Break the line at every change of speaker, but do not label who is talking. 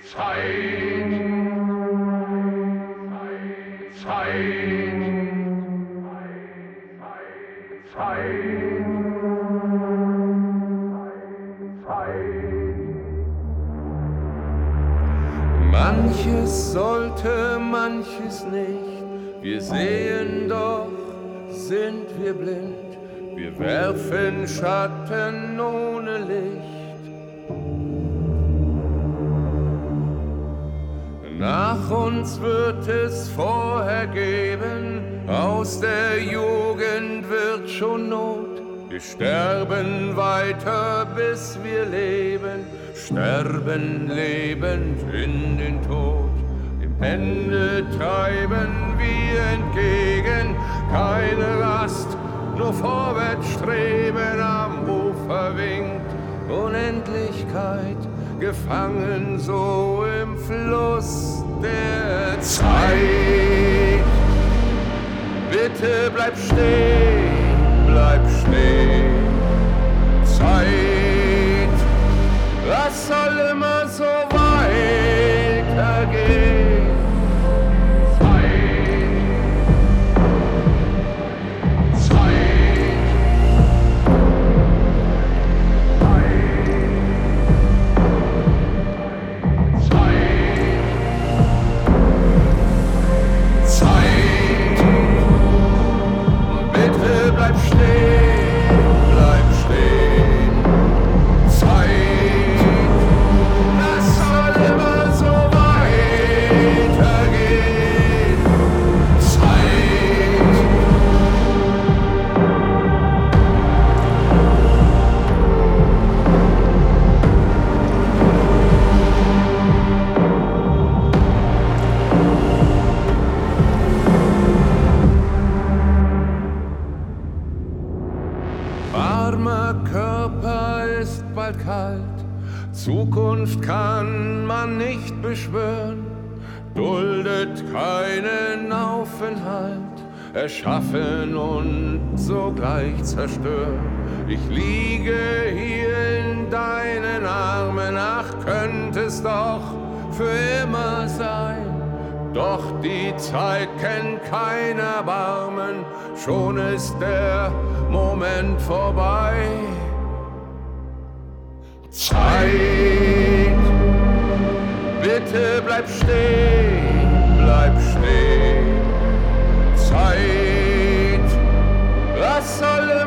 Zeit, Zeit, Zeit.
Manches sollte, manches nicht. Wir sehen doch, sind wir blind. Wir werfen Schatten ohne Licht. Nach uns wird es vorher geben, aus der Jugend wird schon Not. Wir sterben weiter, bis wir leben, sterben lebend in den Tod. Dem Ende treiben wir entgegen, keine Rast, nur vorwärts streben, am Ufer winkt Unendlichkeit, gefangen so im Fluss der Zeit. Bitte bleib stehen, bleib stehen. Zeit, das soll immer so weitergehen. Bleib stehen, Zeit, das soll immer so weitergehen, Zeit. Armer Körper ist bald kalt, Zukunft kann man nicht beschwören, duldet keinen Aufenthalt, erschaffen und sogleich zerstören. Ich liege hier in deinen Armen, ach, könnte es doch für immer sein. Doch die Zeit kennt kein Erbarmen, schon ist der Moment vorbei. Zeit, bitte bleib stehen, bleib stehen. Zeit, was soll